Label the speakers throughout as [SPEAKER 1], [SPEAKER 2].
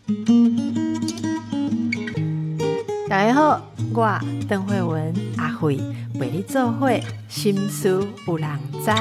[SPEAKER 1] 大家好，我邓惠文阿惠陪你做会心思有人知。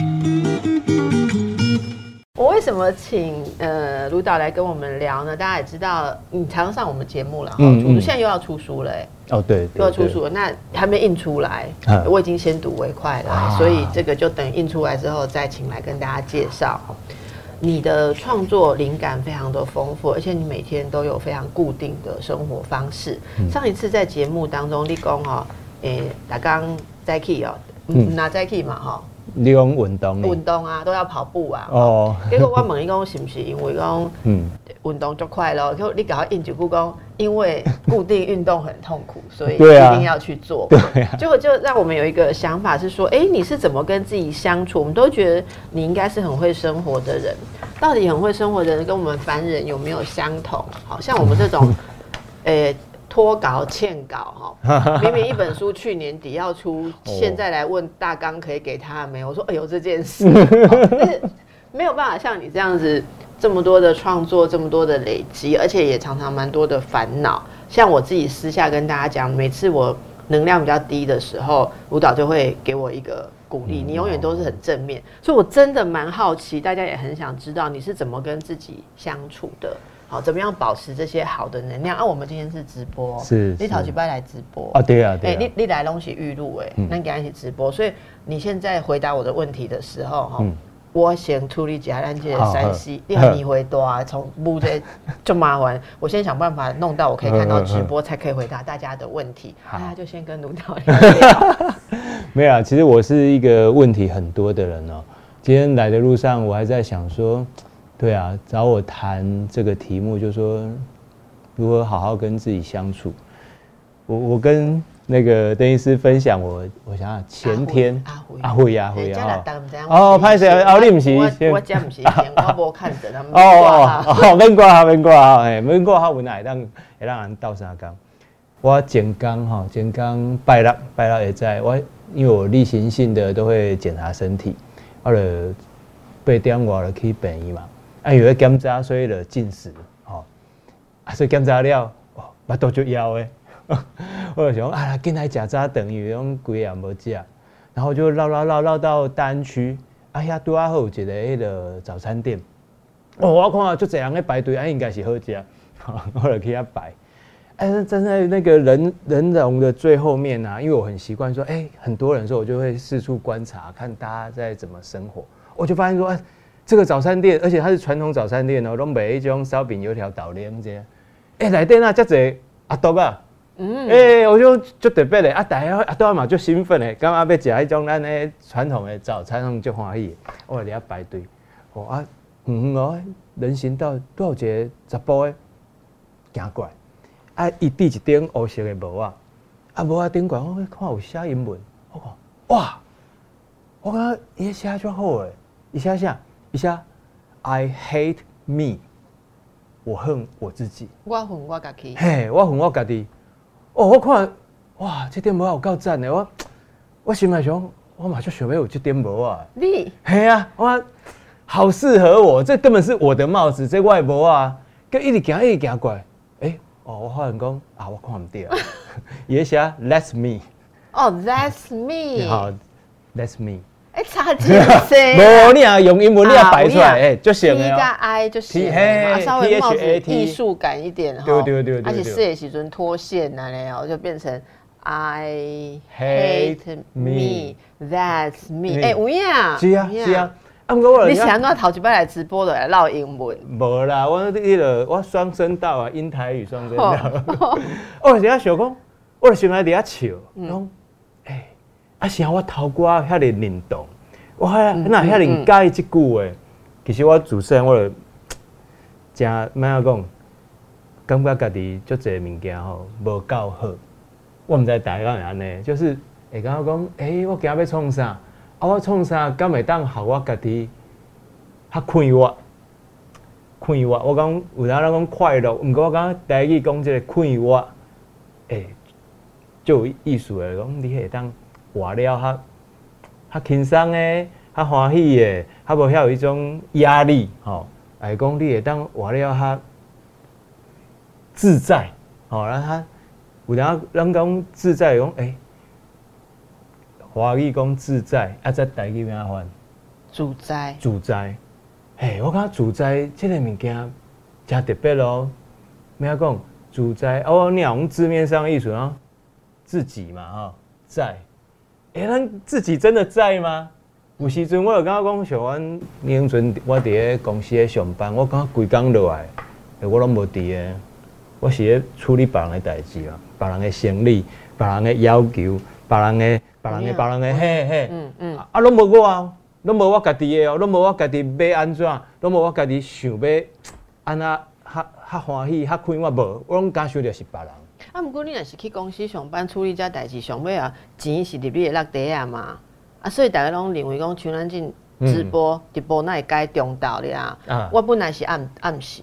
[SPEAKER 1] 我为什么请卢导来跟我们聊呢？大家也知道，你常上我们节目了，现在又要出书了，
[SPEAKER 2] 哦，对，
[SPEAKER 1] 又要出书了，那还没印出来，我已经先睹为快了，所以这个就等印出来之后再请来跟大家介绍。你的创作灵感非常的丰富，而且你每天都有非常固定的生活方式。上一次在节目当中，你讲哈，大刚在去哦，拿在去嘛哈。
[SPEAKER 2] 你讲运动
[SPEAKER 1] 啊，都要跑步啊。哦。结果我问你讲是不是因为讲运动就快乐？结果你搞到应几句讲，因为固定运动很痛苦，所以一定要去做。
[SPEAKER 2] 对啊。
[SPEAKER 1] 结果就让我们有一个想法是说，你是怎么跟自己相处？我们都觉得你应该是很会生活的人。到底很会生活的人跟我们凡人有没有相同？好像我们这种，脱稿欠稿哈，明明一本书去年底要出，现在来问大纲可以给他没有？我说有这件事，但是没有办法像你这样子这么多的创作，这么多的累积，而且也常常蛮多的烦恼。像我自己私下跟大家讲，每次我能量比较低的时候，舞蹈就会给我一个鼓励，你永远都是很正面，所以我真的蛮好奇，大家也很想知道你是怎么跟自己相处的。好，怎么样保持这些好的能量？我们今天是直播，
[SPEAKER 2] 是
[SPEAKER 1] 你头一摆来直播
[SPEAKER 2] 啊？对啊，对
[SPEAKER 1] 啊。你来东西预录那给他一起直播。所以你现在回答我的问题的时候，我先处理一下咱这个3C，你很回答，从目这就麻烦。我先想办法弄到我可以看到直播，才可以回答大家的问题。大家就先跟卢导聊聊。
[SPEAKER 2] 没有啊，其实我是一个问题很多的人哦。今天来的路上，我还在想说。对啊，找我谈这个题目，就是说如何好好跟自己相处。我跟那个邓医师分享我想想前天阿辉哦，拍摄哦，你不是
[SPEAKER 1] 我这不是我无看着他们
[SPEAKER 2] 免挂免挂好文会让人斗相共。我前天拜六会在我因为我例行性的都会检查身体，我就8点外就去病院嘛。因为检查，所以就进食，所以检查了，腹肚就枵的，我就想紧来吃早顿，因为拢规夜无食，然后就绕到大安区，遐拄好有一个迄个早餐店，我看足侪人在排队，应该是好食，我就去遐排。站在那个人龙的最后面啊，因为我很习惯说，很多人说，我就会四处观察，看大家在怎么生活，我就发现说，这个早餐店，而且它是传统早餐店哦，拢卖一种烧饼、油条、豆浆这样。内底那遮侪阿叔啊，我就特别的大家阿叔嘛就兴奋的，感觉要食迄种咱的传统的早餐，拢就欢喜的。我伫遐排队，人行道都有一个查甫的行过来，伊递一顶黑色的帽啊，帽仔顶管我看有写英文，我讲哇，我感觉伊写足好诶，伊写啥？一下 ，I hate me， 我恨我自己。
[SPEAKER 1] 我恨我家己。
[SPEAKER 2] 我恨我家己。我看，哇，这顶帽有够赞的。我心内想，我马上想要有这顶帽啊。
[SPEAKER 1] 你？
[SPEAKER 2] 我好适合我，这根本是我的帽子，这我的帽啊。佮一直行过来，我发现讲我看唔到。伊写 That's me。
[SPEAKER 1] That's me。
[SPEAKER 2] 好 ，That's me。
[SPEAKER 1] 差几声？
[SPEAKER 2] 无你啊，用英文你要摆出来，就行了。
[SPEAKER 1] T 加 I 就行了，稍微帽子艺术感一点哈。对。而且四的时阵脱线啊，就变成 I hate me, that's me。有影。
[SPEAKER 2] 是啊。
[SPEAKER 1] 你想到头一摆来直播的来唠英文？
[SPEAKER 2] 无啦，我双声道啊，英台语双声道。我就想讲，我就想来伫遐笑，讲啥我头壳遐尼灵动，我哪遐尼介意这句话？其实我自细我就真怎讲，感觉家己足侪物件无够好。我毋知大家敢会安尼，就是会感觉讲，我今日要创啥？我创啥？敢会当互我家己较快活？我讲有人讲快乐，毋过我讲台语讲这个快活，就有意思的讲，你会当。活了较轻松的，较欢喜的，较无遐有一种压力，来讲你会当活了自在，好，然后他有人讲自在讲，华语讲自在，啊，在台语怎翻？
[SPEAKER 1] 主宰。
[SPEAKER 2] 自在，嘿，我感觉自在这个物件真特别咯。咩讲自在？我你讲字面上的意思啊，自己嘛，哈，在。咱自己真的在吗？有时阵我就感觉讲，像阮年阵我伫咧公司咧上班，我感觉规工落来，我拢无伫咧，我是咧处理别人的代志啊，别人的生理，别人的要求，别人的，嘿，啊，拢无我啊，拢无我家己的哦，拢无我家己要安怎，拢无我家己想要安那较欢喜、较快活无，我拢敢想着是别人。
[SPEAKER 1] 啊，毋过你若是去公司上班处理遮代志，上尾啊钱是入你的落地啊嘛，啊，所以大家拢认为讲像咱这直播哪会改中昼了啊？我本来是暗时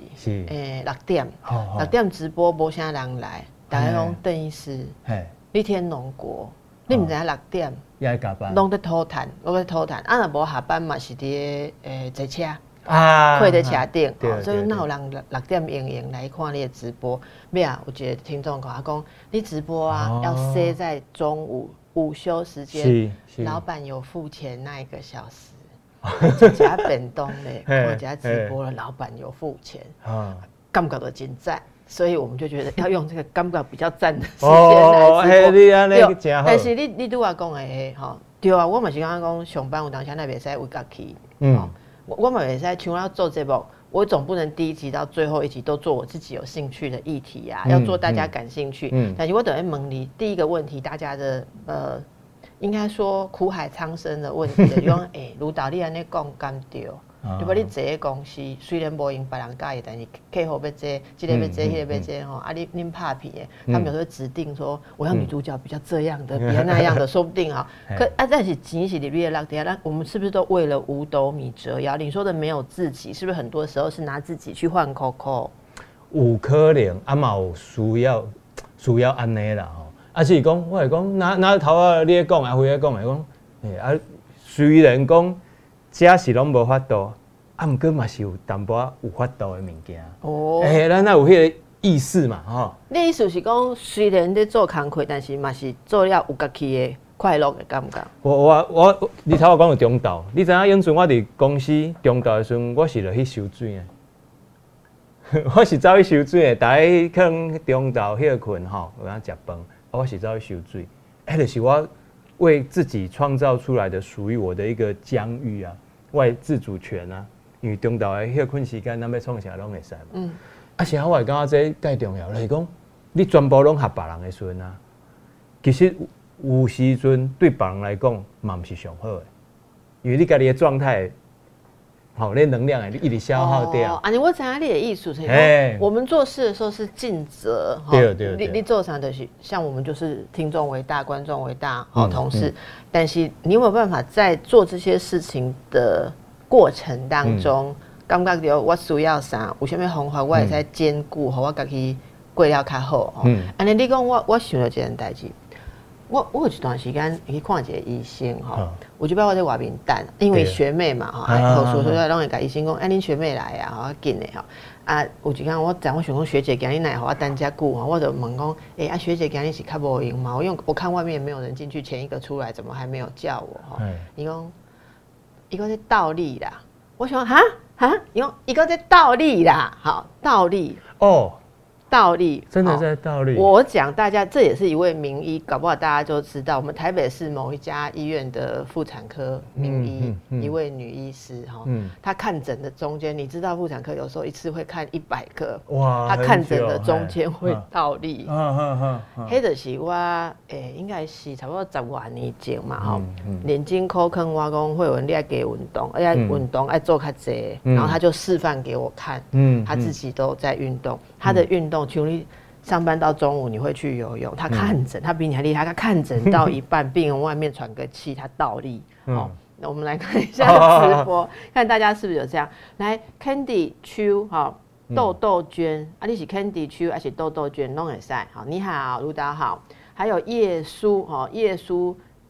[SPEAKER 1] ，6点，6点直播无啥人来，大家拢邓医师，你天龙国，你毋知影6点，
[SPEAKER 2] 也加班，
[SPEAKER 1] 拢在吐痰，我在吐痰，啊若无下班嘛是伫坐车。
[SPEAKER 2] 啊，
[SPEAKER 1] 开在车顶，所以哪有人6点闲来看你的直播？咩啊？有一个听众讲，你直播啊，要塞在中午休时间，老板有付钱那1个小时，吃家便当嘞，看家直播了，老板有付钱，感觉到真赞，所以我们就觉得要用这个感觉比较赞的时间来直播。但是你拄我讲的吼，对啊，我嘛是刚刚讲上班有当时那袂使为家去，我嘛也在像要做节目，我总不能第一集到最后一集都做我自己有兴趣的议题啊，要做大家感兴趣。但是我等于问你第一个问题，大家的应该说苦海苍生的问题，就讲卢导你安尼讲敢对？如果你坐喺公司，虽然无用别人介意，但是客户要坐，这个要坐，那个要坐吼，啊你拍片的，他们有时候指定说我要女主角比较这样的，比较那样的，说不定啊。但是钱是里面的落地啊，我们是不是都为了五斗米折腰？你说的没有自己，是不是很多时候是拿自己去换 Coco？
[SPEAKER 2] 有可能啊嘛有需要安尼啦吼。啊是讲，我是讲，哪头啊你咧讲啊，辉咧讲的讲，啊虽然讲。这是拢无法度，啊，毋过嘛是有淡薄有法度的物件。哦，咱有迄个意思嘛，吼。
[SPEAKER 1] 你意思是讲，虽然在做工课，但是嘛是做了有家己的快乐的感觉。你头
[SPEAKER 2] 我讲有中昼，你知影永春我伫公司中昼的时阵，我是落去收水的。我是走去收水的，大家可能中昼休困吼，有当食饭，我是走去收水。就是我为自己创造出来的属于我的一个疆域啊。我的自主权啊，因为中昼的休困时间，咱要创啥拢会使嘛。啊，是我会感觉这介重要，就是讲你全部拢合别人的时阵啊，其实有时阵对别人来讲嘛毋是上好的，因为你家己的状态，你能量会一直消耗掉。
[SPEAKER 1] 啊，我知影你的意思是，我们做事的时候是尽责，对，你做啥就是像我们就是听众为大，观众为大，同事。但是你有没有办法在做这些事情的过程当中，感觉到我需要啥，有啥物方法，我会使兼顾，和我家己过了较好。安尼你讲我想到一件代志。我有一段时间去看一个医生我就不知道我在外面等，因为学妹嘛所以拢会甲医生讲，恁学妹来啊，紧的有一天我想讲学姐今日来，我等遮久我就问讲，学姐今日是较无闲嘛？因为我看外面没有人进去，前一个出来，怎么还没有叫我伊讲，伊讲在倒立啦，我想哈，伊讲伊讲在倒立啦，好，倒立哦。倒立
[SPEAKER 2] 真的在倒立。
[SPEAKER 1] 我讲大家，这也是一位名医，搞不好大家就知道，我们台北市某一家医院的妇产科名医，一位女医师她看诊的中间，你知道妇产科有时候一次会看100个，哇，她看诊的中间会倒立，迄就是我应该是差不多10多年前嘛连金口坑我讲慧文你要给运动，而且运动要做较济，然后她就示范给我看，她自己都在运动，她的运动。像你上班到中午，你会去游泳，他看诊，他比你还厉害，他看诊到一半，病人外面喘个气，他倒立。那我们来看一下直播，看大家是不是有这样。来 ，Candy 秋豆豆娟你是 Candy 秋还是豆豆娟？弄会使好，你好，卢导好，还有叶苏叶苏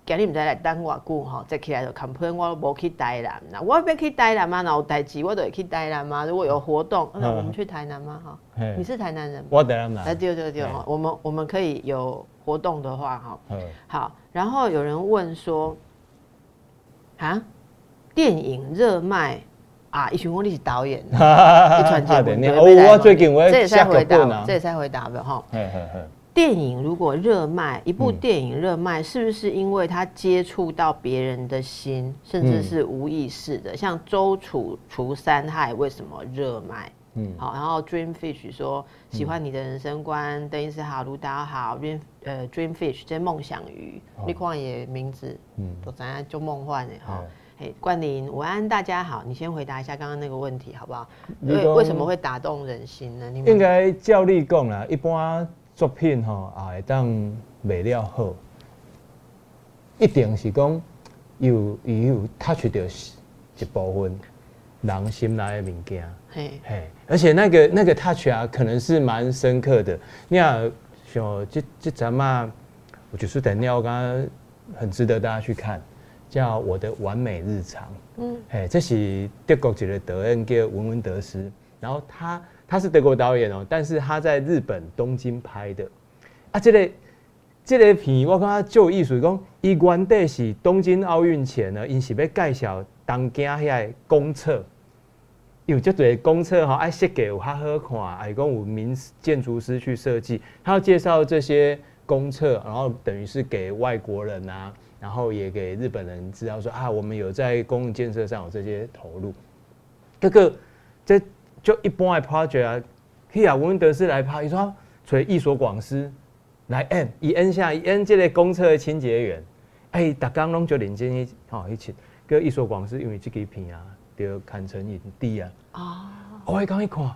[SPEAKER 1] 今日唔知来等偌久吼，再起来就 complain 我无去台南啦。我要去台南嘛，然后有代志我就会去台南嘛。如果有活动，那我们去台南嘛哈。你是台南人吗？
[SPEAKER 2] 我台南人。
[SPEAKER 1] 对，我们可以有活动的话哈。好，然后有人问说，啊，电影热卖啊，一群我你是导演，一传结婚。
[SPEAKER 2] 我最近我
[SPEAKER 1] 这也在回答，
[SPEAKER 2] 这
[SPEAKER 1] 也在回答的哈。电影如果热卖，一部电影热卖，是不是因为它接触到别人的心，甚至是无意识的？像周楚除三害为什么热卖？好，然后 Dreamfish 说喜欢你的人生观，邓医师好，卢达好，Dreamfish 这梦想鱼，你看也名字，都知道就梦幻的哈。冠霖午安，大家好，你先回答一下刚刚那个问题好不好？为什么会打动人心呢？
[SPEAKER 2] 应该照你讲啦，一般作品吼也会当卖了好，一定是讲有 touch 到一部分人心内的物件，而且那个 touch 啊，可能是蛮深刻的。你啊，像这阵嘛，我就是等下我刚刚很值得大家去看，叫《我的完美日常》。这是德国一个导演叫文文德斯，然后他是德国导演哦，但是他在日本东京拍的。啊，这个片我感觉就有意思，讲伊原底是东京奥运前呢，因是要介绍东京遐公厕，有足多公厕哈，爱设计有较好看，还讲有名建筑师去设计，他要介绍这些公厕，然后等于是给外国人啊，然后也给日本人知道说啊，我们有在公共建设上有这些投入。这就一般的 project 啊，去啊文德斯来拍，伊说找艺所广司来演，伊演这个公厕的清洁员，逐工拢就认真去去，个艺所广司因为这个片啊，就堪称影帝啊。我迄刚一看，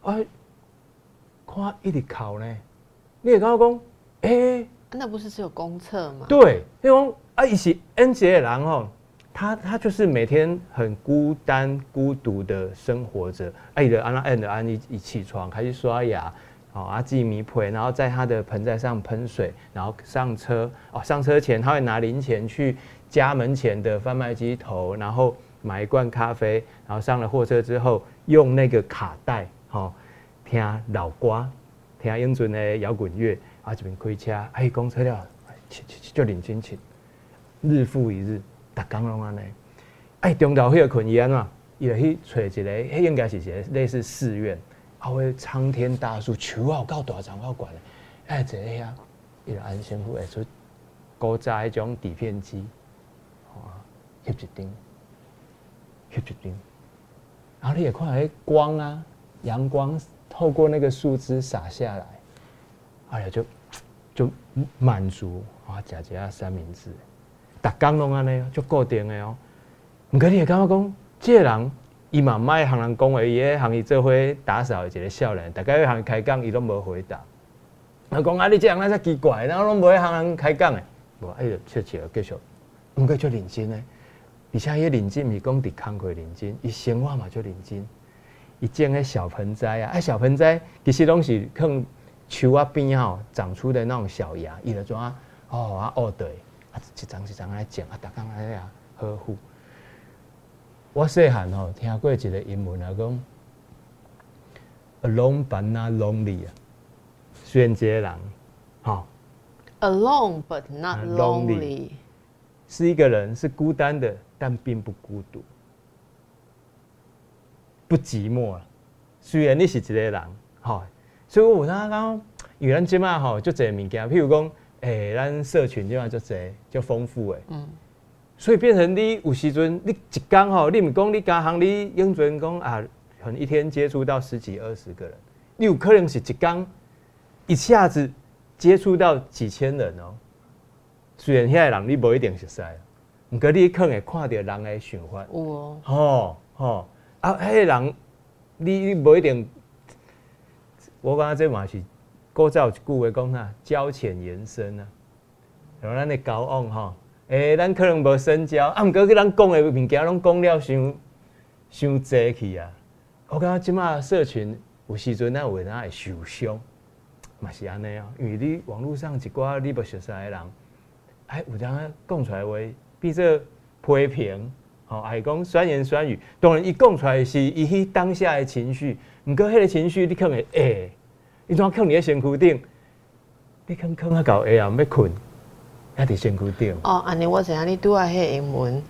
[SPEAKER 2] 看一直哭呢，你会感觉讲，
[SPEAKER 1] 那不是只有公厕吗？
[SPEAKER 2] 对，因为伊是演这个人吼。他就是每天很孤单、孤独的生活着。安一起床开始刷牙，记米配，然后在他的盆栽上喷水，然后上车。上车前他会拿零钱去家门前的贩卖机投，然后买一罐咖啡，然后上了货车之后，用那个卡带，听老歌，听英俊的摇滚乐，一边开车，公车了，就认真切，日复一日。逐工拢安尼，中昼迄个困伊安怎？伊就去找一个，迄应该是一个类似寺院，迄苍天大树，树啊有够大，长够悬的，坐喺遐，伊就安先会出古早迄种底片机，翕一张，然后你也看迄光啊，阳光透过那个树枝洒下来，就满足食一下三明治。逐工拢安尼，足固定的哦。毋过你会感觉讲，这个人伊嘛莫向人讲话，伊咧向伊做伙打扫的一个少年，大家向伊开讲，伊拢无回答。讲你这人那才奇怪，然后拢无向人开讲的，无就笑继续。毋过足认真的，而且伊认真毋是讲伫工课认真，伊生活嘛足认真。伊种迄小盆栽啊，小盆栽其实拢是放树啊边长出的那种小芽，伊就怎学对。一张一张来种，逐工来呵护。我细汉听过一个英文讲 ，alone but not lonely 虽然一个人
[SPEAKER 1] ，alone but not lonely，
[SPEAKER 2] 是一个人是孤单的，但并不孤独，不寂寞了。虽然你是一个人，所以我有当讲，因为咱即马就侪物件，譬如讲。咱社群就就丰富的，所以变成你有时阵你一天你唔讲你家行你用准讲可能一天接触到10几20个人，你有可能是一天一下子接触到几千人哦。虽然遐个人你无一定熟悉，不过你可能会看到人的想法。
[SPEAKER 1] 有哦，
[SPEAKER 2] 迄个人你无一定，我感觉这嘛是。古早有一句话讲啥？交浅言深啊，然后咱的交往咱可能无深交，毋过咱讲的物件拢讲了伤济去啊。我感觉即马社群有时阵咱有人会受伤，嘛是安尼啊。因为你网络上一寡你不熟悉的人， 哎，有当讲出来话，比做批评，吼，还是讲酸言酸语。当然，伊讲出来是伊迄当下的情绪，毋过迄个情绪你可能会你怎放你的身躯顶？你囥啊到下暗要困，还伫身躯顶。
[SPEAKER 1] 哦，安尼我知影你拄啊迄英文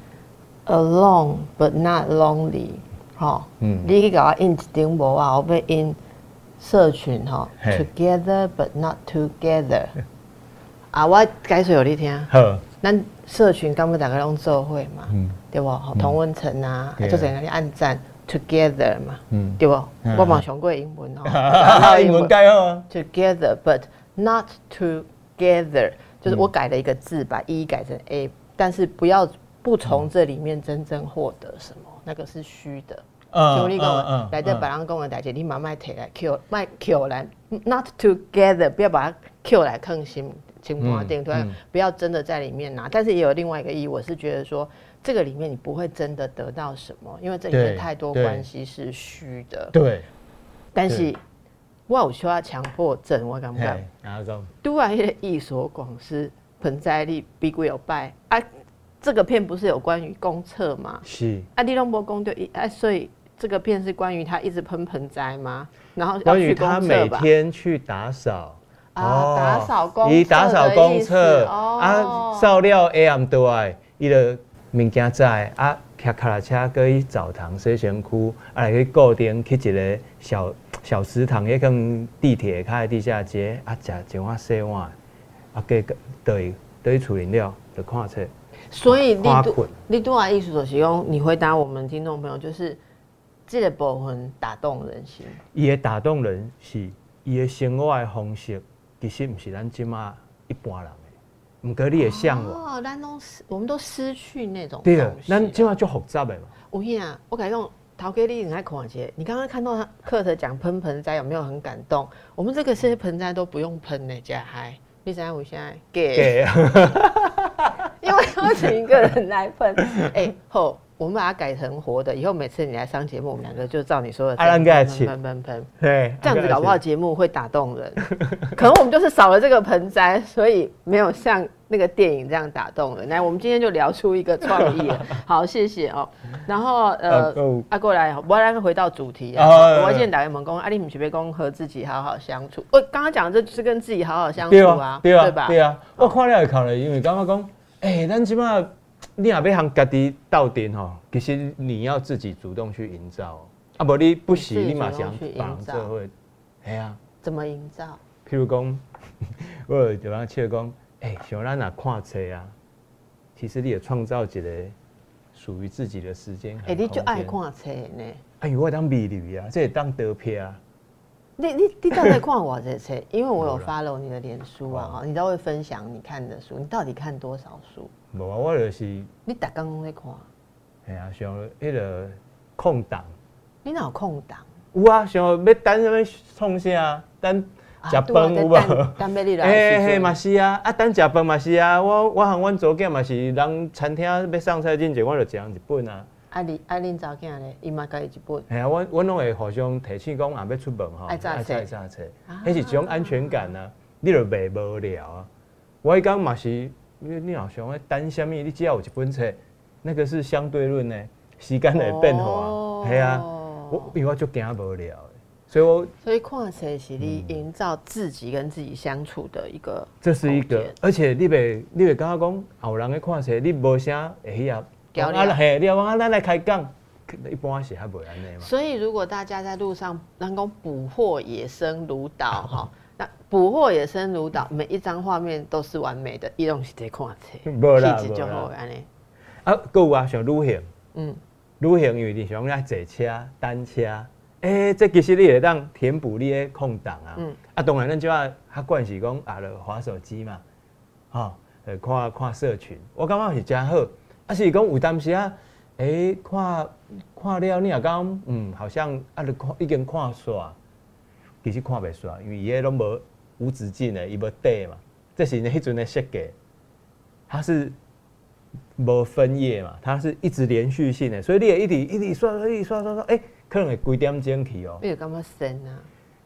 [SPEAKER 1] ，alone but not lonely， 吼，你去甲我印一张无啊，我要印社群吼 ，together but not together。啊，我解说互你听。
[SPEAKER 2] 好，
[SPEAKER 1] 咱社群敢要大家拢做伙嘛，对无？同温层啊，做阵甲你按赞 together 嘛，对无？我嘛上过英文吼，
[SPEAKER 2] 英文改好啊。
[SPEAKER 1] together but not together， 就是我改了一个字，把 e 改成 a， 但是不从这里面真正获得什么，那个是虚的。像你讲，来这别人讲的代志，你嘛莫摕来 Q， 莫 Q 来 not together， 不要把它 Q 来坑心盘顶，不要真的在里面拿。但是也有另外一个意义，我是觉得说，这个里面你不会真的得到什么，因为这里面太多关系是虚的。
[SPEAKER 2] 对。
[SPEAKER 1] 但是我有需要强迫症，我感觉。拄啊，迄个艺所广司盆栽里比几有拜啊，这个片不是有关于公厕吗？
[SPEAKER 2] 是。
[SPEAKER 1] 啊，你拢无讲到所以这个片是关于他一直喷盆栽吗？然后要去公厕吧？
[SPEAKER 2] 关于他每天去打扫。
[SPEAKER 1] 打扫公厕，
[SPEAKER 2] 伊打扫公厕啊，扫了下暗倒来，伊就物件载啊，骑脚踏车去澡堂洗身躯，啊来去固定去一个小食堂，迄跟地铁开地下街啊，食一碗洗碗，啊，计倒去厝里了，就看册。
[SPEAKER 1] 所以你拄啊意思就是讲，你回答我们听众朋友，就是这个部分打动人心。
[SPEAKER 2] 伊的打动人是伊的生活的方式。其实不是咱即马一般人的，毋过你的向往。
[SPEAKER 1] 我们都失去那种。
[SPEAKER 2] 对啊，咱即马就复杂的嘛。
[SPEAKER 1] 有影，我跟你讲，陶哥你很爱看些。你刚刚看到他课程讲喷盆栽，有没有很感动？我们这个些盆栽都不用喷呢，加嗨。你知道我现在给，因为邀请一个人来喷，好。我们把它改成活的，以后每次你来上节目，我们两个就照你说的喷，对，这样子搞不好节目会打动人。可能我们就是少了这个盆栽，所以没有像那个电影这样打动人。来，我们今天就聊出一个创意了。好，谢谢哦。然后过来，我来回到主题啊。我现在打开门讲，你不是要讲和自己好好相处？我刚刚讲的这就是跟自己好好相处啊，对吧？
[SPEAKER 2] 对啊，我看了会看了，因为刚刚讲，咱即马。你若要向家己斗阵吼，其实你要自己主动去营造，啊，无你不行，你嘛想帮人做伙，系啊。
[SPEAKER 1] 怎么营造？
[SPEAKER 2] 譬如讲，我有就人笑讲，像咱若看册啊，其实你也创造一个属于自己的时间。
[SPEAKER 1] 你就爱看册呢？
[SPEAKER 2] 哎呦，我当美女啊，这当得片啊。
[SPEAKER 1] 你到底看偌济册？因为我有 follow 你的脸书啊，你都会分享你看的书，你到底看多少书？
[SPEAKER 2] 无啊，我就是
[SPEAKER 1] 你逐工拢在看。
[SPEAKER 2] 系啊，像迄个空档。
[SPEAKER 1] 你哪有空档？
[SPEAKER 2] 有啊，像要等什么创啥？等食饭有无？
[SPEAKER 1] 等要你来。
[SPEAKER 2] 嘿嘛是啊，啊等食饭嘛是啊。我和阮祖囝嘛是，人餐厅要上菜之前，我就食一本啊。
[SPEAKER 1] 恁查囝咧，伊嘛家己一本。
[SPEAKER 2] 系啊，阮拢会互相提醒讲，也要出门吼，
[SPEAKER 1] 爱早册，
[SPEAKER 2] 迄是一种安全感啊，你就袂无聊啊。我迄讲嘛是，你好像要等什么？你只要有一本册，那个是相对论呢，时间会变化。系啊，因为我就惊无聊，所
[SPEAKER 1] 以看册是你营造自己跟自己相处的一个。
[SPEAKER 2] 这是一个，而且你袂感觉讲后人咧看册，你无啥会迄样。嘿，你要讲咱来开讲，一般是还袂安尼嘛。
[SPEAKER 1] 所以如果大家在路上，人讲捕获野生如岛哈，那捕获野生如岛，每一张画面都是完美的，伊拢是在看册，气质就好安尼。
[SPEAKER 2] 啊，还有啊，像旅行，旅行因为你想来坐车、单车，这其实你会当填补你的空档啊。啊，当然咱就要较惯是讲就滑手机嘛，看社群，我感觉是真好。啊，是讲有当时啊，看了你也讲，好像就已经看煞，其实看袂煞，因为伊个拢无止境的，伊无底嘛，这是迄阵的设计，它是无分页嘛，它是一直连续性的，所以你会一直刷，可能会几点钟去哦。
[SPEAKER 1] 你有感觉神啊？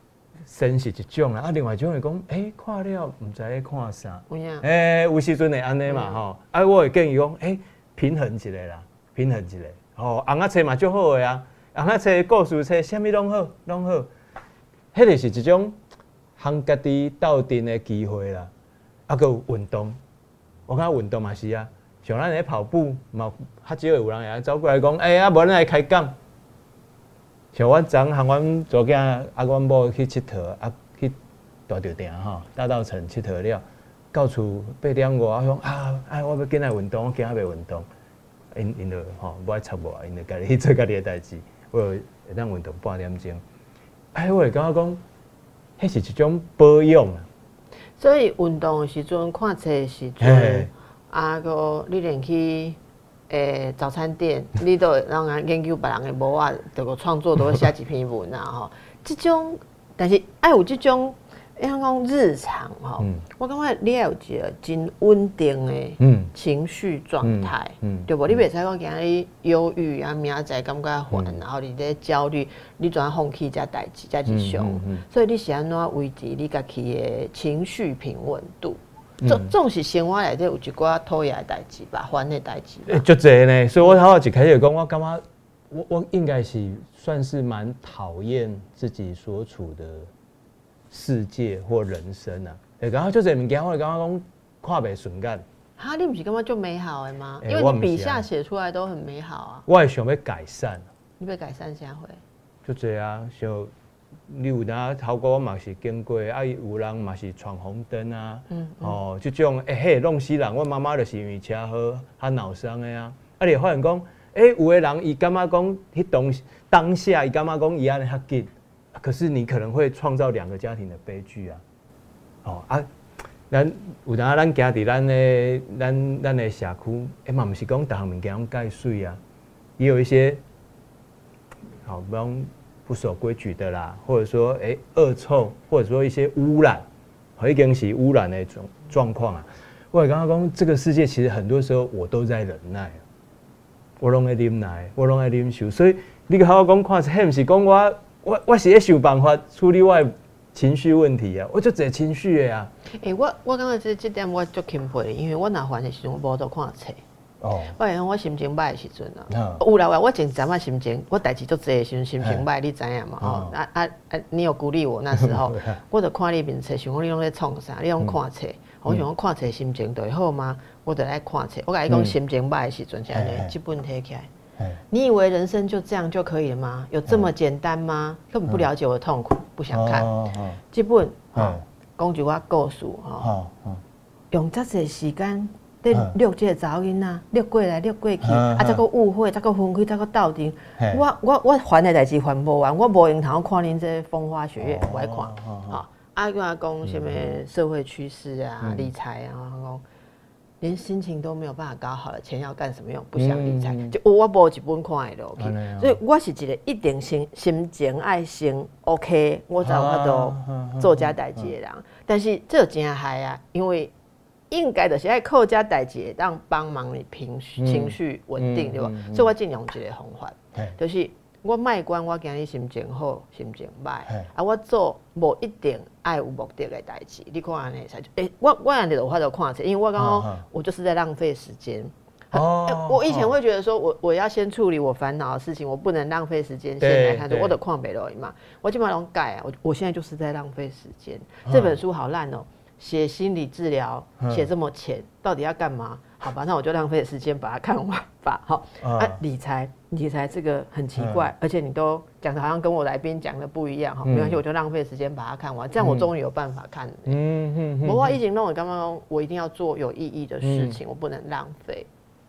[SPEAKER 2] 神是一种啊，另外一种会讲，看了唔知咧看啥，
[SPEAKER 1] 有影，
[SPEAKER 2] 有时阵会安尼嘛吼，我会建议讲，平衡一下啦，平衡一下，红仔册嘛足好个啊，红仔册、故事册，啥物拢好，拢好，迄个是一种通家己斗阵的机会啦，搁有运动，我感觉运动嘛是啊，像咱咧跑步嘛，较少有人会走过来讲，无咱来开讲。像我昨向阮左囝阮某去佚佗，去大稻埕吼，大稻埕佚佗了，到厝8点外，我讲我要紧来运动，我今仔袂运动，因就无爱插我，因就家己去做家己的代志，我会当运动半点钟。我会感觉讲，迄是一种保养啊。
[SPEAKER 1] 所以运动的时阵，看册的时阵，个你连去。早餐店，你都会让人研究别人的无啊，这个创作都会写一篇文啊吼。这种，但是爱有这种，讲日常吼，我感觉你要有一个真稳定的情绪状态，对不？你袂使讲今日忧郁啊，明仔载感觉烦，然后你在焦虑，你怎样放弃这代志，这是上。所以你是安怎维持你家己的情绪平稳度？总是生活内底有一寡讨厌的代志吧，烦的代志。
[SPEAKER 2] 足侪呢，所以我头一开始讲，我感觉我应该是算是蛮讨厌自己所处的世界或人生啊。然后足侪物件，我感觉讲看袂顺眼。
[SPEAKER 1] 哈，你不是感觉就美好的吗？因为你笔下写出来都很美好啊。
[SPEAKER 2] 我也想要改善。
[SPEAKER 1] 你要改善啥会？
[SPEAKER 2] 足侪啊，像。你有当头过我嘛是经过，有人嘛是闯红灯啊，这种弄死人。我妈妈就是因为车祸，她脑伤的啊。你会发现讲，有的人伊感觉讲，当下伊感觉讲伊安尼较紧，可是你可能会创造2个家庭的悲剧啊。咱有当咱行伫咱的社区，嘛毋是讲逐项物件拢介水啊，也有一些好比方。不守规矩的啦，或者说恶臭，或者说一些污染，已经是污染的一种状况啊。我刚刚讲这个世界其实很多时候我都在忍耐，我拢在忍耐，我拢在忍受。所以你个好好讲，看迄毋是讲我是在想办法处理我的情绪问题啊，我就侪情绪的啊。
[SPEAKER 1] 我感觉这点我足钦佩的，因为我若烦的时阵，我无都看册。我讲我心情歹的时阵啊，有啦，我前阵仔心情，我代志足侪的时阵心情歹，你知影嘛？你有鼓励我那时候，我就看你面册，想讲你拢在创啥？你拢看册，我想讲看册心情就会好吗？我就来看册。我甲你讲心情歹的时阵，是安尼，这本摕起来。你以为人生就这样就可以了吗？有这么简单吗？根本不了解我的痛苦，不想看。这本讲一我故事用这些时间。在录这个查某囡仔，录过来，录过去，再个误会，再个分开，再个斗阵。我烦的代志烦不完，我无用头看恁这风花雪月，我爱看。跟他讲什么社会趋势啊、理财啊，讲连心情都没有办法搞好了，钱要干什么用？不想理财，就我无一本看的落去。所以我是一个一定心情爱先 OK， 我才有法度做这代志的人。但是这真害啊，因为。应该的是爱靠这代志，当帮忙你情绪稳定，对吧？所以我尽量用一个方法，就是我卖关我今日心情好，心情歹，我做无一定爱有目的的代志。你看安尼才，我安尼有法度看册，因为我刚刚我就是在浪费时间。我以前会觉得说我要先处理我烦恼的事情，我不能浪费时间先来看书，我的看袂落去嘛。我基本上改啊，我现在就是在浪费时间。这本书好烂哦。写心理治疗，写这么浅，到底要干嘛？好吧，那我就浪费时间把它看完吧。好，理财这个很奇怪，而且你都讲的好像跟我来宾讲的不一样哈。没关系，我就浪费时间把它看完，这样我终于有办法看了。我已经弄了，刚刚我一定要做有意义的事情，我不能浪费。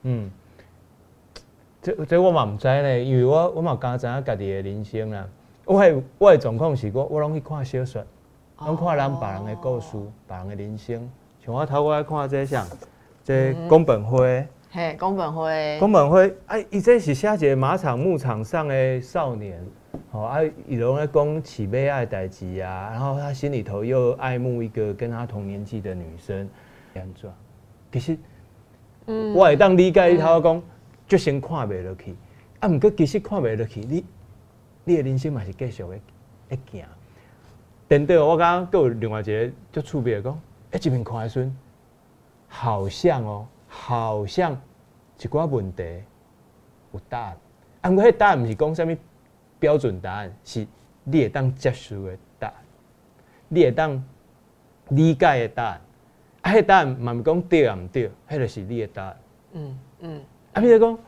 [SPEAKER 2] 这我嘛唔知呢，因为我嘛刚知影家己的人生啦。我的状况是我拢去看小说。拢看别人的故事，别人的人生。像我头我看这项，这宫本辉。
[SPEAKER 1] 宫本辉。
[SPEAKER 2] 宫本辉，伊这是写一个马场牧场上的少年，伊拢在讲起悲爱代志啊，然后他心里头又爱慕一个跟他同年纪的女生，安怎？其实，我会当理解你头讲，就先看袂落去，毋过其实看袂落去，你的人生嘛是继续的行。 等等，我刚刚还有另外一个就趣味讲，这边看的时阵，好像好像一寡问题有答案，不过迄答案不是讲什么标准答案，是你会当接受的答案，你会当理解的答案。迄答案嘛毋讲对啊毋对，迄就是你的答案。比如讲，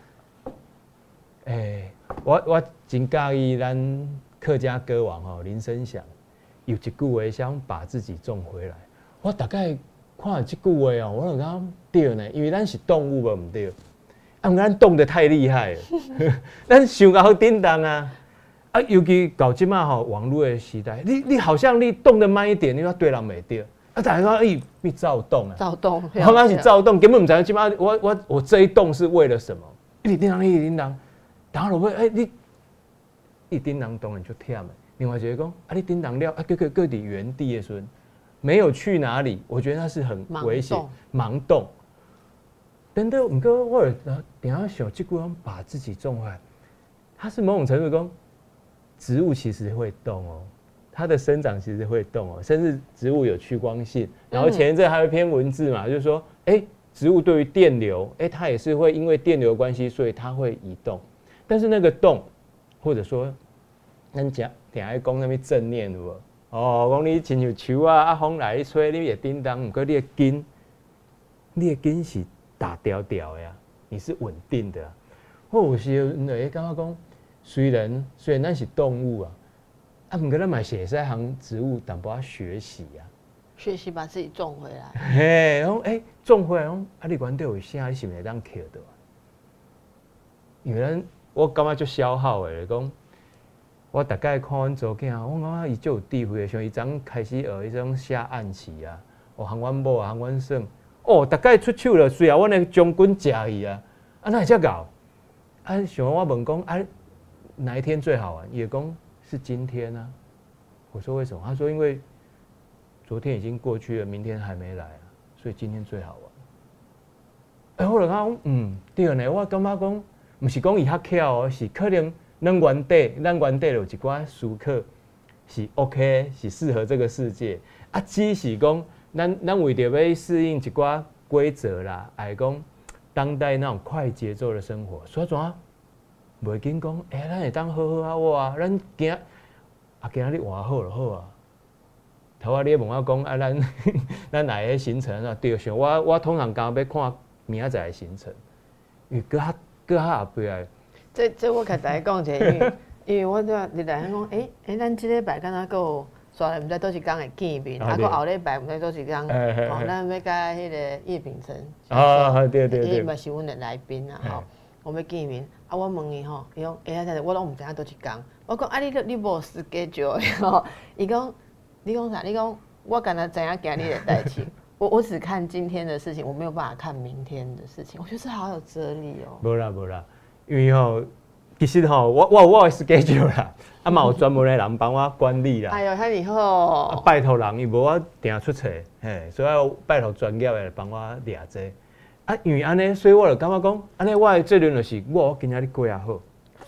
[SPEAKER 2] 我真介意咱客家歌王林声祥有一句话想把自己种回来。我大概看了这句话我就讲对呢，因为咱是动物无毋对，咱动得太厉害了，咱想到好叮当啊！尤其到即马网络的时代，你好像你动得慢一点，你要对人袂对。大家说，你躁动啊！
[SPEAKER 1] 躁动，
[SPEAKER 2] 我那是躁动，根本不知道。起码我这一动是为了什么？一叮当，一叮当，打落去，你一叮当当然就忝了。另外一个讲，你叮当了，各地原地的时候，没有去哪里，我觉得那是很危险，盲动。等等，不过我等下想，这句话把自己种回来，它是某种程度讲，植物其实会动它的生长其实会动甚至植物有趋光性。然后前一阵还有一篇文字嘛，就是说，植物对于电流，它也是会因为电流关系，所以它会移动。但是那个动，或者说，咱讲爱讲那么正念有无？讲你亲像树风来吹，你也叮当，不过你的根是大条条的你是稳定的或有时候你会感觉讲，虽然咱是动物不过咱嘛是会使向植物淡薄仔学习
[SPEAKER 1] 学习把自己种回来。
[SPEAKER 2] 种回来你原底有啥？你是毋是会当捡到因为我感觉足消耗的，讲我大概看阮祖囝，我感觉伊足有智慧的，像伊昨开始学迄种写暗示向阮某向阮嫂，大概出手了，随后阮的将军食伊哪会遮搞？像我问讲哪一天最好玩？也讲是今天我说为什么？他说因为昨天已经过去了，明天还没来所以今天最好玩。我就讲对呢，我感觉讲，不是讲伊较巧是可能咱原底有一寡时刻是 OK， 是适合这个世界只是讲咱为着要适应一寡规则啦，还是讲当代那种快节奏的生活，所以怎袂紧讲，咱会当好好活咱今日活好就好头你问我讲咱来个行程对，像我通常刚要看明仔载的行程，因为搁较后壁来。
[SPEAKER 1] 这我甲大家讲者，因为我你来讲，咱这礼拜敢若还有刷来，毋知倒一天会见面，搁后礼拜毋知倒一天，咱要甲迄个叶秉成，
[SPEAKER 2] 对，
[SPEAKER 1] 伊嘛是阮的来宾我要见面我问伊伊讲我拢毋知影倒一天。我讲你无 schedule 伊讲你讲啥？你讲我敢若知影今日的代志，我只看今天的事情，我没有办法看明天的事情。我觉得这好有哲理
[SPEAKER 2] 无啦，因为其实我有 schedule 啦，嘛有专门的人帮我管理啦。
[SPEAKER 1] 哎呦，遐尼好！
[SPEAKER 2] 拜托人，伊无我定出册，所以要拜托专业的帮我掠这。因为安尼，所以我就感觉讲，安尼我的责任就是我今仔日过好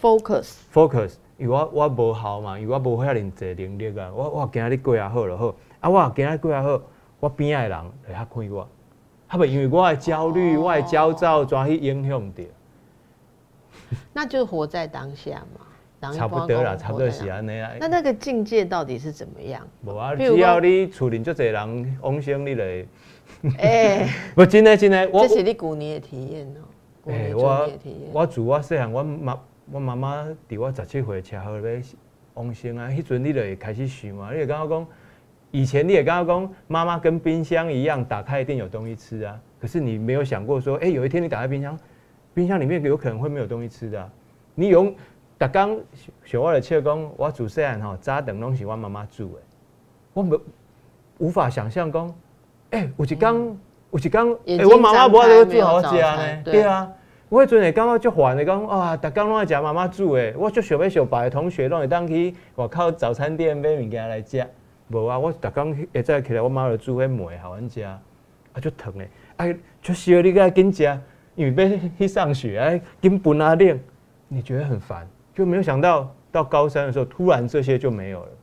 [SPEAKER 2] ，focus， 因为我无效嘛，因为我无遐尼济能力我今仔日过好就好，我今仔日过好，我边仔的人会较看我，袂因为我的焦虑、我的焦躁，全去影响到。
[SPEAKER 1] 那就活在当下嘛。
[SPEAKER 2] 差不多啦，差不多是安尼啦。
[SPEAKER 1] 那个境界到底是怎么样？
[SPEAKER 2] 无只要你厝里足侪人往生，你来。不真的，
[SPEAKER 1] 这是你旧年的体验
[SPEAKER 2] 我自我细汉，我妈妈伫我17岁车祸要往生迄阵你就会开始想你会感觉讲，以前你也感觉讲，妈妈跟冰箱一样，打开一定有东西吃可是你没有想过说，有一天你打开冰箱，冰箱里面有可能会没有东西吃的你逐工像我就笑讲，我自细汉早顿拢是我妈妈煮的，我无法想象讲。有一天，我妈妈无法度煮好食呢。对我迄阵会感觉足烦的，讲逐工拢爱食妈妈煮的，我足想要小别的同学拢会当去外口早餐店买物件来食。无我逐工下早起来，我妈就煮迄糜互阮食，足疼的。足需要你该紧食，因为要去上学，紧分冷，你觉得很烦，就没有想到高三的时候，突然这些就没有了。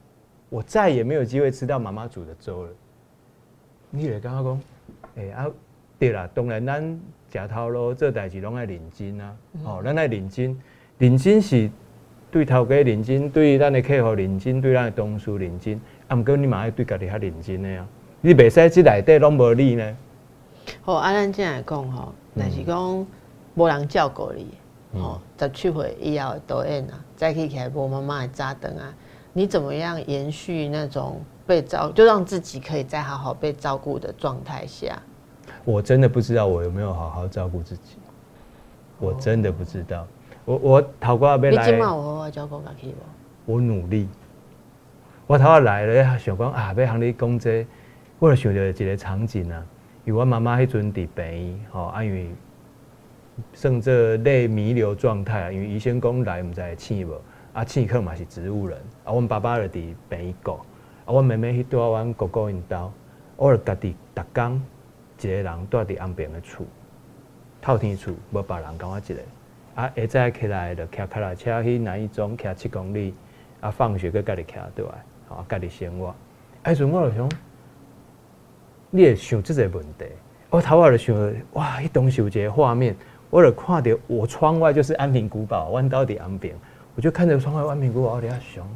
[SPEAKER 2] 我再也没有机会吃到妈妈煮的粥了。你就会感觉讲，对啦，当然咱食头路做代志拢爱认真啊，咱爱认真，认真是对头家认真，对咱的客户认真，对咱的同事认真，啊，毋过你嘛要对家己较认真的啊，你袂使即内底拢无你呢。
[SPEAKER 1] 好，咱这样来讲吼，但是讲无人照顾你，17岁以后的导演啊，再起来无妈妈的早顿啊，你怎么样延续那种就让自己可以在好好被照顾的状态下？
[SPEAKER 2] 我真的不知道我有没有好好照顾自己，我真的不知道。我头壳要来，
[SPEAKER 1] 你今晚有好好照顾自己无？
[SPEAKER 2] 我努力。我头壳来了，想讲啊，要向你讲这，我就想到一个场景啊。因为我妈妈迄阵伫病院，因为算做类弥留状态，因为医生讲来毋知会醒无，醒可能嘛是植物人，阮爸爸就伫病院顾，阮妹妹去住阮姑姑因兜，我就家己逐工一个人住伫安平的厝，透天厝，无别人，敢我一个。下早起来就骑脚踏车去南一中，骑7公里，放学佮家己骑倒来，家己生活。迄阵我就想。你会想这个问题，我头仔就想，哇！迄当时有一个画面，我就看到我窗外就是安平古堡，阮兜伫安平，我就看着窗外安平古堡，我伫遐想，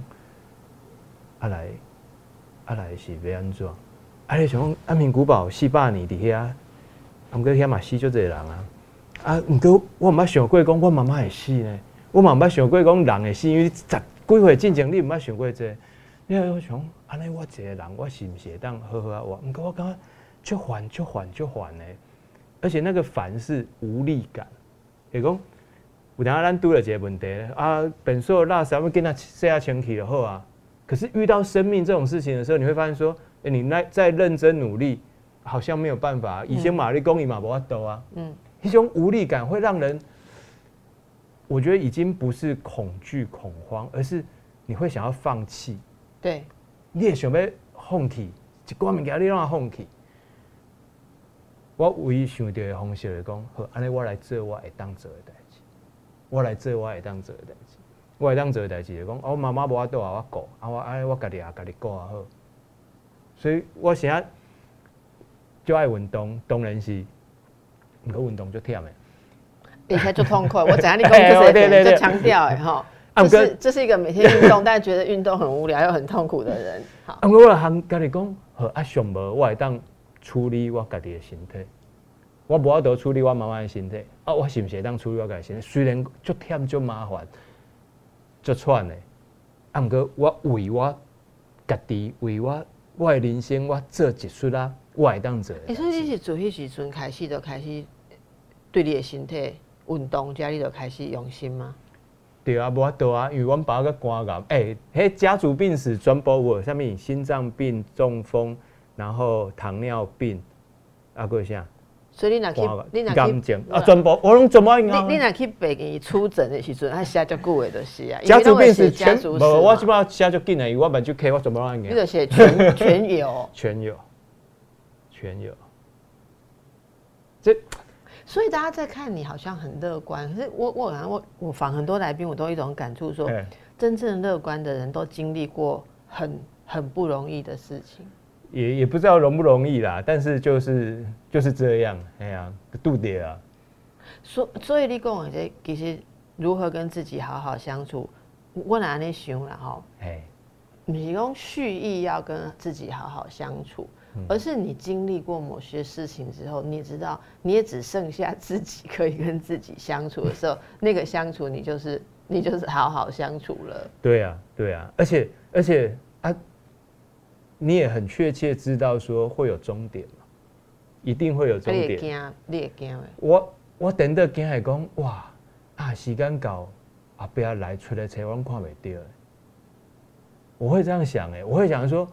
[SPEAKER 2] 来是要安怎？你想安平古堡400年伫遐，毋过遐嘛死足侪人啊！毋过我毋捌想过讲我妈妈会死呢，我嘛毋捌想过讲人会死，因为10几岁进前你毋捌想过这。你我想，安尼我一个人，我是毋是会当好好啊活？毋过我感觉就烦呢，而且那个烦是无力感。就是讲，有当咱拄了一个问题本所有垃圾要跟他洗下清气就好啊。可是遇到生命这种事情的时候，你会发现说，你再认真努力，好像没有办法。以前马力公伊嘛无法度啊。那种无力感会让人，我觉得已经不是恐惧恐慌，而是你会想要放弃。
[SPEAKER 1] 对，
[SPEAKER 2] 你会想要放弃，一寡物件你拢要放弃。我唯一想到的方式就是讲，好，安尼我来做我会当做的代志，我来做我会当做的代志，我会当做的代志就是讲，我妈妈无法度我顾，我家己也家己顾好。所以我现在就爱运动，当然是，毋过运动就忝的，
[SPEAKER 1] 而且就痛快。我知影你讲这些，就强调吼。这是一个每天运动，但觉得运动很无聊又很痛苦的人。好，
[SPEAKER 2] 我就和家己讲，好，上无我会当处理我家己的身体，我无法度处理我妈妈的身体，我是不是会当处理我家己身体？虽然足忝、足麻烦、足喘的，毋过我为我家己，为我的人生，我做一出啊，我会当做。
[SPEAKER 1] 所以你是自迄时阵开始就开始对你的身体运动，这样你就开始用心吗？
[SPEAKER 2] 对啊，无法度啊，因为阮爸个肝癌，迄家族病史全部有，啥物心脏病、中风，然后糖尿病，还有啥？
[SPEAKER 1] 所以你若去
[SPEAKER 2] 癌症全部我拢全部影。
[SPEAKER 1] 你若去病院出诊的时阵，还写足久的，就是啊。
[SPEAKER 2] 家族病史
[SPEAKER 1] 全无，
[SPEAKER 2] 我即摆写足紧的，因为我目睭开，我全部拢影。
[SPEAKER 1] 你就写全有，
[SPEAKER 2] 全有。这。
[SPEAKER 1] 所以大家在看你好像很乐观，可是我访很多来宾，我都有一种感触说，真正乐观的人都经历过很不容易的事情。
[SPEAKER 2] 也不知道容不容易啦，但是就是这样，哎呀，度跌啊。
[SPEAKER 1] 所以你讲的这其实如何跟自己好好相处，我哪安尼想啦吼，不是讲蓄意要跟自己好好相处。而是你经历过某些事情之后，你也知道，你也只剩下自己可以跟自己相处的时候，那个相处你就是好好相处了。对
[SPEAKER 2] 啊，而且啊，你也很确切知道说会有终点嘛，一定会有终点。
[SPEAKER 1] 你会惊？
[SPEAKER 2] 我等到惊系讲哇时间到，后壁来出来找我看袂到，我会这样想我会想说。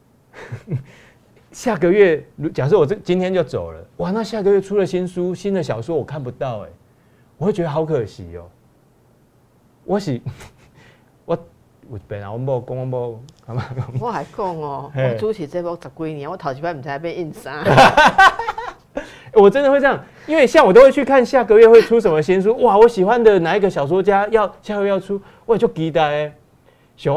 [SPEAKER 2] 下个月，假設我今天就走了，哇，那下个月出了新書、新的小說，我看不到我會覺得好可惜哦。我本來我冇講，
[SPEAKER 1] 我還講哦，我主持節目10幾年，我頭一擺唔知要印啥。
[SPEAKER 2] 我真的會這樣，因為像我都會去看下個月會出什麼新書，哇，我喜歡的哪一個小說家下個月要出，我就期待想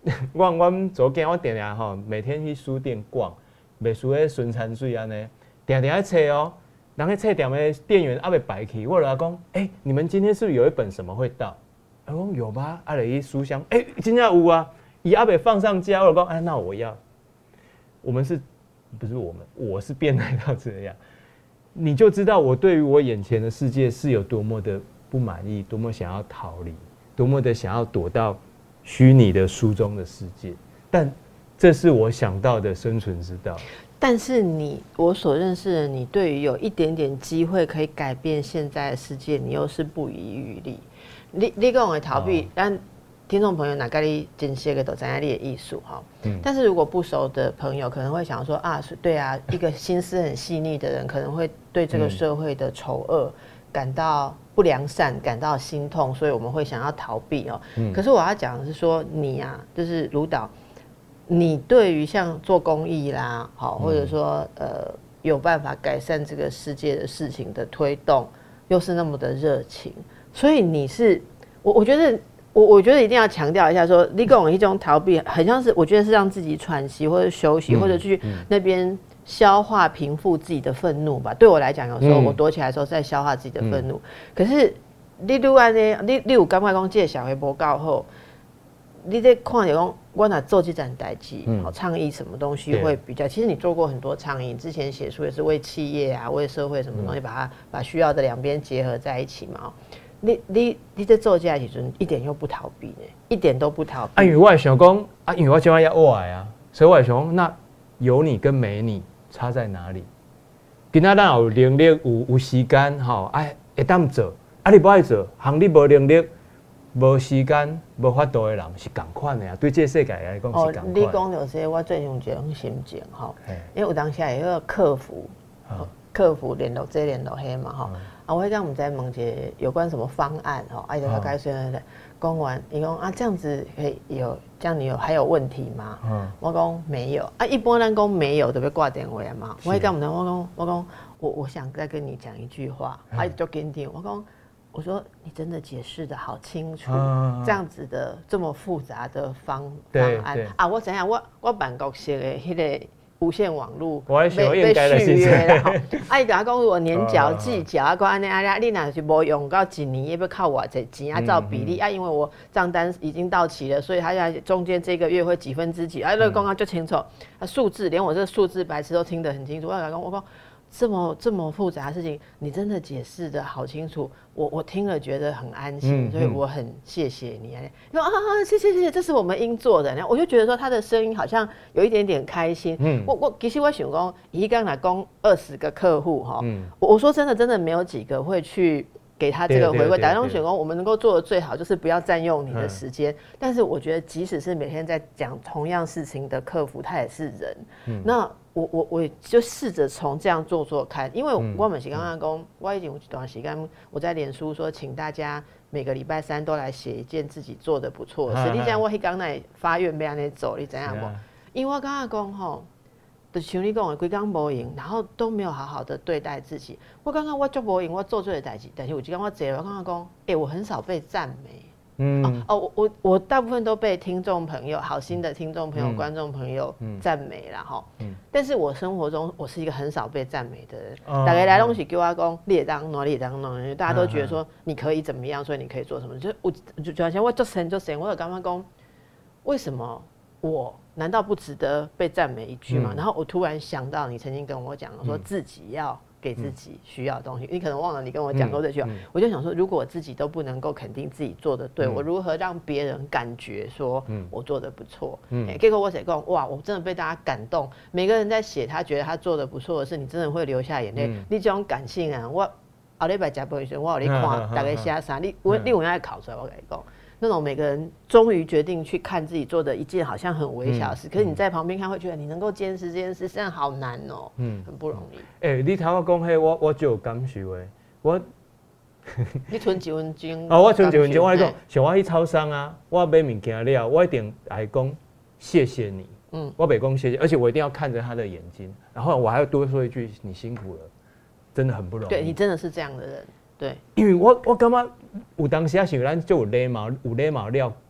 [SPEAKER 2] 我昨天我定定吼，每天去书店逛，卖书的孙餐水安尼，定定在找哦。人家册店的店员还没摆去，我就讲，你们今天是不是有一本什么会到？我讲有吧，啊，一书箱，真的有啊，伊还没放上架，我就讲，那我要。我们是，不是我们，我是变态到这样，你就知道我对于我眼前的世界是有多么的不满意，多么想要逃离，多么的想要躲到虚拟的书中的世界，但这是我想到的生存之道。
[SPEAKER 1] 但是我所认识的你，对于有一点点机会可以改变现在的世界，你又是不遗余力。你讲的逃避，但听众朋友哪个你真些个都知道你的艺术哈。但是如果不熟的朋友可能会想说啊，对啊，一个心思很细腻的人可能会对这个社会的丑恶感到不良善，感到心痛，所以我们会想要逃避哦。可是我要讲的是说，你啊，就是卢导。你对于像做公益啦，好，或者说有办法改善这个世界的事情的推动，又是那么的热情，所以你是我觉得一定要强调一下说，你讲一种逃避，很像是我觉得是让自己喘息或者休息，或者去那边消化平复自己的愤怒吧。对我来讲，有时候我躲起来的时候在消化自己的愤怒，可是你如果你有感觉讲这个社会不够好，你在看着讲。我哪做这件代志，好倡议什么东西会比较？其实你做过很多倡议，之前写书也是为企业啊、为社会什么东西，把需要的两边结合在一起嘛。你在做这件事情一点又不逃避呢，一点都不逃避。因为
[SPEAKER 2] 我也想讲因为我今晚要我来啊，所以我也想讲，那有你跟没你差在哪里？今仔咱有能力有时间吼，会当做，你不爱做，行你无能力。无时间、无法度的人是同款的啊，对这个世界来讲是同款。
[SPEAKER 1] 你讲到这，我最近有一种心情吼，因为有当时有一个客服联络这联络迄嘛吼，我迄天唔知问一个有关什么方案吼，就他该说讲完，伊讲这样子可以有，这样你还有问题吗？我讲没有一般咱讲没有，就要挂电话嘛。我迄天唔知我讲我想再跟你讲一句话，就紧张，我说你真的解释的好清楚，这样子的这么复杂的方案啊！我怎样？我办公室的迄个无线网络被续约了，伊甲我讲我年缴季缴啊，讲安尼你若是无用到一年，要靠偌济钱照比例因为我账单已经到期了，所以他现在中间这个月会几分之几那个讲就清楚数字，连我这个数字白痴都听得很清楚。我讲这么复杂的事情，你真的解释的好清楚，我听了觉得很安心，所以我很谢谢你。说谢谢，这是我们应做的。然后我就觉得说他的声音好像有一点点开心。其实我想讲，一刚来讲20个客户哈，我说真的没有几个会去给他这个回馈。打中选工，我们能够做的最好就是不要占用你的时间。但是我觉得，即使是每天在讲同样事情的客服，他也是人。那我就试着从这样做看，因为我们是刚刚讲，我已经有一段时间我在脸书说，请大家每个礼拜3都来写一件自己做的不错的事。你讲我迄刚才发愿要安尼走，你知影无？因为我刚刚讲吼，就像你讲的，规工无闲，然后都没有好好的对待自己。我刚刚我就无闲，我做对的代志，但是有一天我坐了，我刚刚讲，我很少被赞美。我大部分都被听众朋友、好心的听众朋友、观众朋友赞美啦哈。但是我生活中我是一个很少被赞美的人。大家来东西给我讲，你也当哪里也当哪，大家都觉得说你可以怎么样，所以你可以做什么。就好像我做神，我有刚刚讲，为什么我难道不值得被赞美一句吗？然后我突然想到，你曾经跟我讲说自己要给自己需要的东西，你可能忘了你跟我讲过这句话。我就想说，如果我自己都不能够肯定自己做的对，我如何让别人感觉说我做的不错？结果我写讲，哇，我真的被大家感动。每个人在写他觉得他做的不错的事，你真的会流下眼泪。你这种感性啊，我后礼拜吃饭时，我有你看大概写啥，你有要考出来，我跟你讲。那种每个人终于决定去看自己做的一件好像很微小的事，可是你在旁边看会觉得你能够坚持这件事，真的好难哦，很不容易。
[SPEAKER 2] 你头我讲迄，我就有感受的。
[SPEAKER 1] 你存几分钟？
[SPEAKER 2] 我存几分钟。我跟你讲，像我去超商啊，我买物件了，我一定来讲谢谢你。我袂讲谢谢，而且我一定要看着他的眼睛，然后我还要多说一句你辛苦了，真的很不容易。
[SPEAKER 1] 对你真的是这样的人。对，
[SPEAKER 2] 因为我感觉有当时啊，像咱就有礼貌了，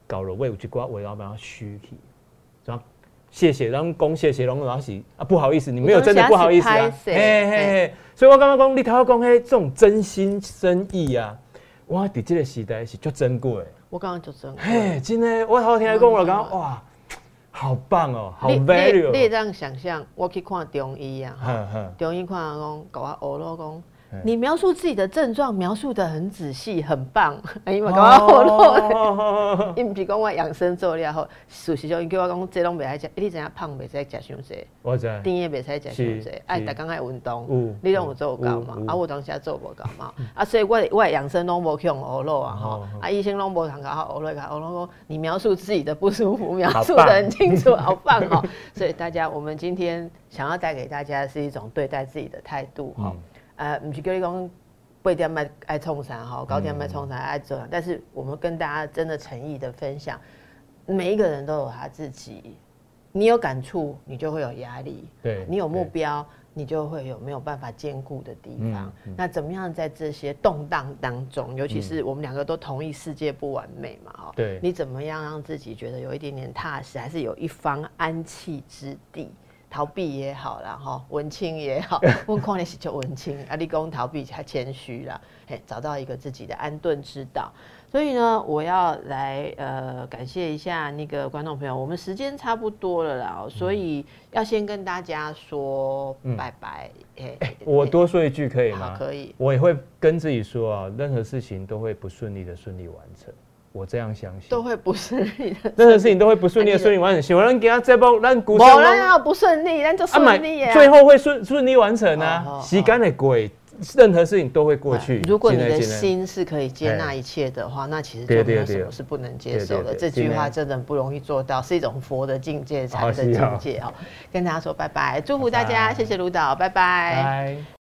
[SPEAKER 2] 搞了位有一挂话要不要虚气，然后谢谢，然后讲谢谢，然后是不好意思，你没有真的不好意思啊，嘿，所以我刚刚讲你头讲嘿这种真心真意啊，哇，在这个时代是足珍贵的。
[SPEAKER 1] 我刚刚就真，
[SPEAKER 2] 嘿，真的，我头听你讲我就讲哇，好棒哦，好 value。
[SPEAKER 1] 你这样想象，我去看中医啊，中医看讲，搞我欧罗讲。你描述自己的症状，描述得很仔细，很棒。因为讲我，伊唔是讲我养生做了后，事实上伊叫我讲，这拢袂使食，你知影胖袂使食伤济，
[SPEAKER 2] 我知，
[SPEAKER 1] 甜也袂使食伤济，爱逐工爱运动，你拢有做到嘛？啊，我当时做无到嘛，啊，所以我的养生拢无去用欧罗啊，吼，啊，医生拢无通甲欧罗讲，你描述自己的不舒服，描述得很清楚，好棒哦。所以大家，我们今天想要带给大家的是一种对待自己的态度，哈。不是叫你讲8点爱冲啥哈，9点爱冲啥爱做，但是我们跟大家真的诚意的分享，每一个人都有他自己，你有感触，你就会有压力，
[SPEAKER 2] 对，
[SPEAKER 1] 你有目标，你就会有没有办法兼顾的地方。那怎么样在这些动荡当中，尤其是我们两个都同意世界不完美嘛，哈，
[SPEAKER 2] 对，
[SPEAKER 1] 你怎么样让自己觉得有一点点踏实，还是有一方安憩之地？逃避也好啦，哈，文青也好，我看你是就文青，啊，你讲逃避还谦虚啦，嘿，找到一个自己的安顿之道。所以呢，我要来感谢一下那个观众朋友，我们时间差不多了啦，所以要先跟大家说拜拜。
[SPEAKER 2] 我多说一句可以吗？
[SPEAKER 1] 好，可以。
[SPEAKER 2] 我也会跟自己说啊，任何事情都会不顺利的顺利完成。我这样相信，
[SPEAKER 1] 都会不顺利的，
[SPEAKER 2] 任何事情都会不顺利的顺利完成。喜欢咱给他这波，咱股市
[SPEAKER 1] 无咱要不顺利，咱就顺利啊。
[SPEAKER 2] 最后会顺利完成啊，时间的鬼，任何事情都会过去。
[SPEAKER 1] 如果你的心是可以接纳一切的话，那其实就没有什么是不能接受的。这句话真的不容易做到，是一种佛的境界、禅的境界哦。跟大家说拜拜，祝福大家，谢谢卢导，拜拜。